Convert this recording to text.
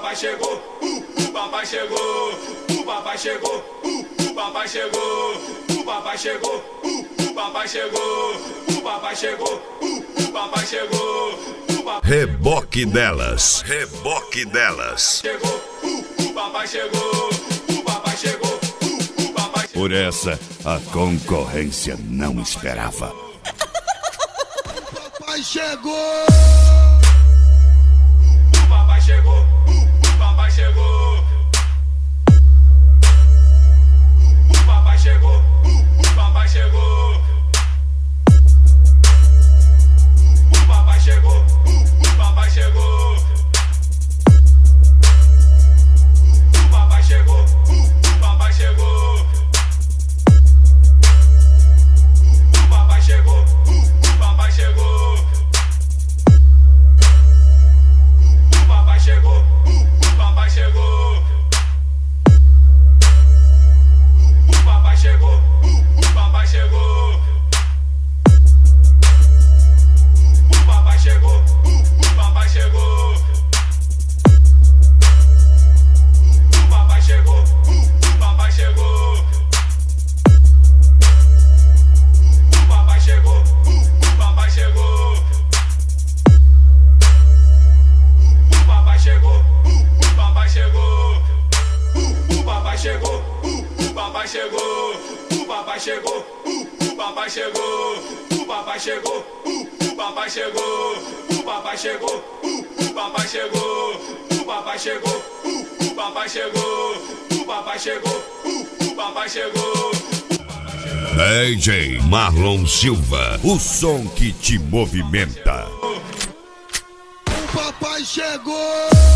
papai chegou, o papai chegou, o papai chegou, o papai chegou, o papai chegou, o papai chegou, o papai chegou, o papai chegou, o papai Reboque delas, reboque delas. chegou, o papai chegou, o papai chegou, o papai chegou. Por essa, a concorrência não esperava. Papai chegou! O papai chegou, o papai chegou. O papai chegou, o papai chegou. O papai chegou, o papai chegou. O papai chegou, o papai chegou. O papai chegou, o papai chegou. O papai chegou, o papai chegou. O papai chegou, o papai chegou. O papai chegou, o papai chegou. O papai chegou, o papai chegou. O papai chegou, o papai chegou. O papai chegou, o papai chegou. O papai chegou, o papai chegou. O papai chegou, o papai chegou. O papai chegou, o papai chegou. O papai chegou, o papai chegou. O papai chegou, o papai chegou. O papai chegou, o papai chegou. DJ Marlon Silva, o som que te movimenta. O papai chegou!